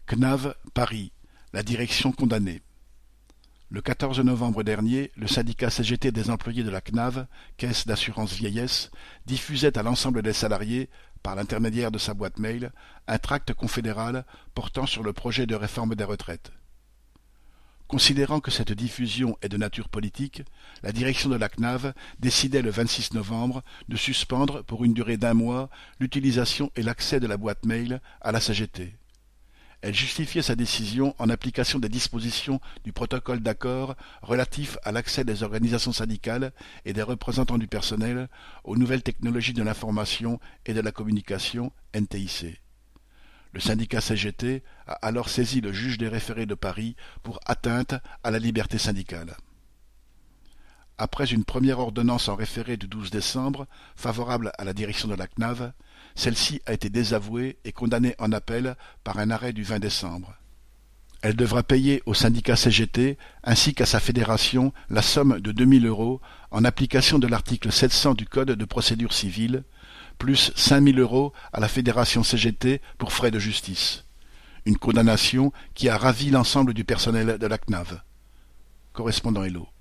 CNAV, Paris, la direction condamnée. Le 14 novembre dernier, le syndicat CGT des employés de la CNAV, Caisse d'assurance vieillesse, diffusait à l'ensemble des salariés, par l'intermédiaire de sa boîte mail, un tract confédéral portant sur le projet de réforme des retraites. Considérant que cette diffusion est de nature politique, la direction de la CNAV décidait le 26 novembre de suspendre pour une durée d'1 mois l'utilisation et l'accès de la boîte mail à la CGT. Elle justifiait sa décision en application des dispositions du protocole d'accord relatif à l'accès des organisations syndicales et des représentants du personnel aux nouvelles technologies de l'information et de la communication (NTIC). Le syndicat CGT a alors saisi le juge des référés de Paris pour atteinte à la liberté syndicale. Après une première ordonnance en référé du 12 décembre, favorable à la direction de la CNAV, celle-ci a été désavouée et condamnée en appel par un arrêt du 20 décembre. Elle devra payer au syndicat CGT ainsi qu'à sa fédération la somme de 2 000 € en application de l'article 700 du Code de procédure civile, plus 5 000 € à la fédération CGT pour frais de justice. Une condamnation qui a ravi l'ensemble du personnel de la CNAV. Correspondant Hello.